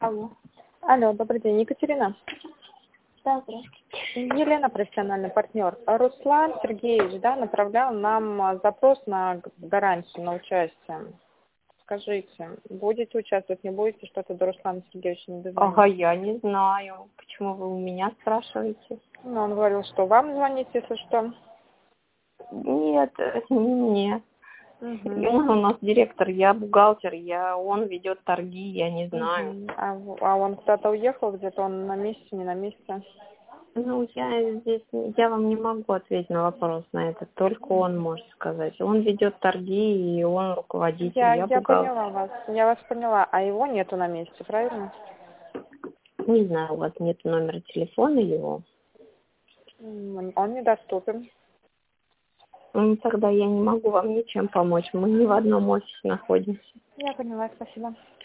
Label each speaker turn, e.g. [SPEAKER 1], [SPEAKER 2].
[SPEAKER 1] Алло.
[SPEAKER 2] Алло, добрый день, Екатерина.
[SPEAKER 1] Да, здравствуйте.
[SPEAKER 2] Елена, профессиональный партнер. Руслан Сергеевич, да, направлял нам запрос на гарантию, на участие. Скажите, будете участвовать, не будете, что-то до Руслана Сергеевича не дозвонились?
[SPEAKER 1] Ага, я не знаю. Почему вы у меня спрашиваете?
[SPEAKER 2] Ну, он говорил, что вам звонить, если что.
[SPEAKER 1] Нет, это не мне. И
[SPEAKER 2] Угу.
[SPEAKER 1] он у нас директор, я бухгалтер, он ведет торги, я не знаю.
[SPEAKER 2] Угу. А он куда-то уехал, где-то он на месте, не на месте?
[SPEAKER 1] Ну, я вам не могу ответить на вопрос на это, только он может сказать. Он ведет торги, и он руководитель, я
[SPEAKER 2] Я
[SPEAKER 1] бухгалтер.
[SPEAKER 2] поняла вас, я вас поняла, а его нету на месте, правильно?
[SPEAKER 1] Не знаю, у вас нет номера телефона его.
[SPEAKER 2] Он недоступен.
[SPEAKER 1] Ну, тогда я не могу вам ничем помочь, мы не в одном офисе находимся.
[SPEAKER 2] Я поняла, спасибо.